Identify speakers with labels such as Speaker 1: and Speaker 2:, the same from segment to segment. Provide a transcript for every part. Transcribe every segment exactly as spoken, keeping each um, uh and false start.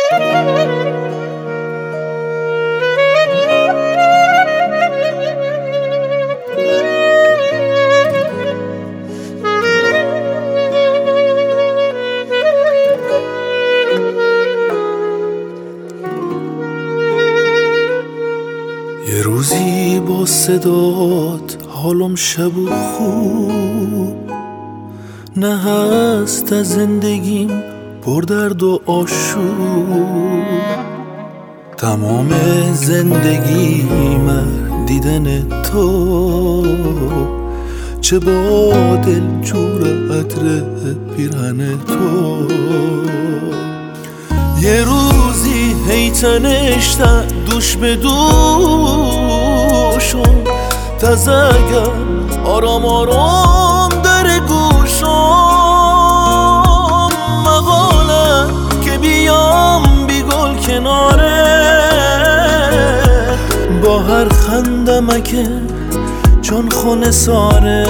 Speaker 1: یه روزی با صدات حالم شب و خوب، نه هست از زندگیم پر درد و آشوب. تمام زندگیم دیدن تو، چه با دل جور عطر پیرهن تو. یه روزی هی تنشتن دوش به دوشم، تزگم آرام آرام در گوشم. مقاله که بیام بی گل کناره، با هر خندمکه چون خونه ساره،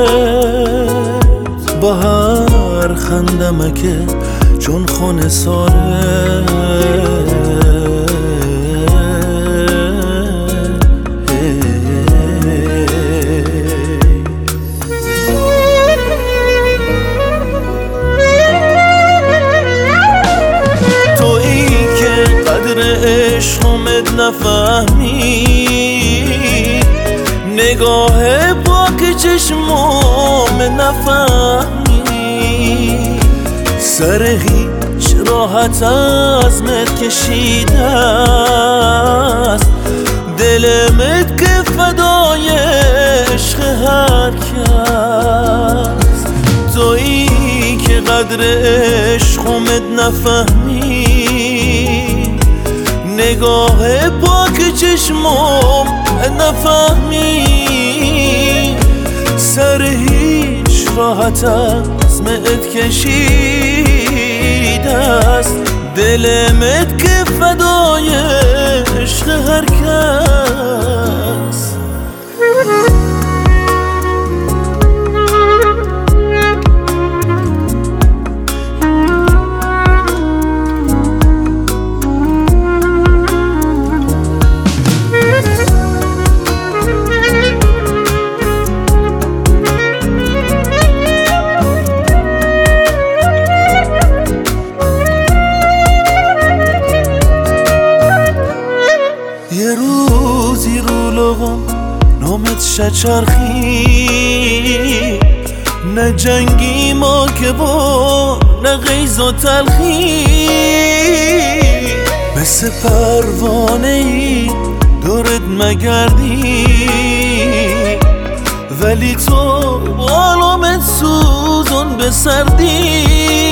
Speaker 1: با هر خندمکه چون خونه ساره. تویی که قدر عشقمت نفهمی، نگاه پاک چشمام نفهمی. سر هیچ راحت عزمت کشیده است، دلمت که فدای عشق هر کس. تویی که قدر عشقمت نفهمی، نگاه پاک چشمام نفهمی. سر هیچ راحت عزمت کشیده است، دلمت که فدای عشق هر کس. یه روزی رو لبم نامت شچرخی، نه جنگی ما که با نه غیظ و تلخی. مثل پروانه ای دورت مگردی، ولی تو بالامت سوزون به سردی.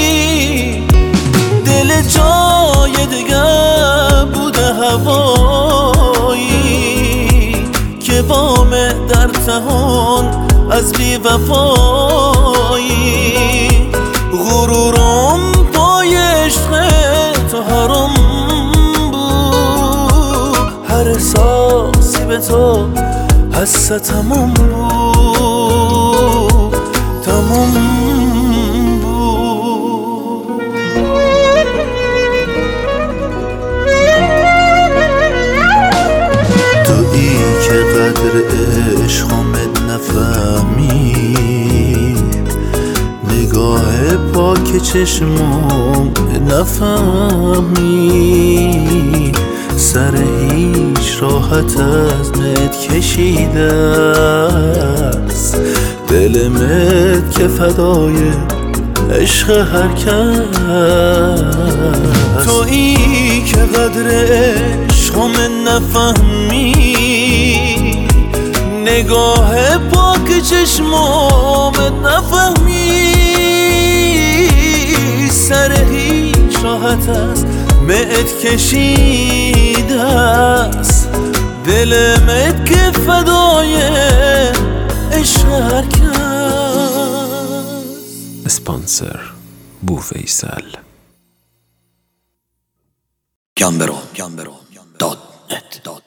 Speaker 1: دل جای دیگه بوده هوایی، که بام در تهان از بی وفایی. غرورم پای عشق تو حرام بود، هر احساسی به تو حس تمام بود، تمام بود. تویی که قدر عشقمت نفهمی، نگاه پاک چشمام نفهمی. سر هیچ راحت عزمت کشیده است، دلمت که فدای عشق هر کس. تویی که قدر عشقمت نفهمی، نگاه پاک چشمامت نفهمی. سر هیچ راحت است مت کشیده است، دلمت که فدای عشق هر کس.
Speaker 2: اسپانسر بوفیسل.
Speaker 3: گامبرو دات نت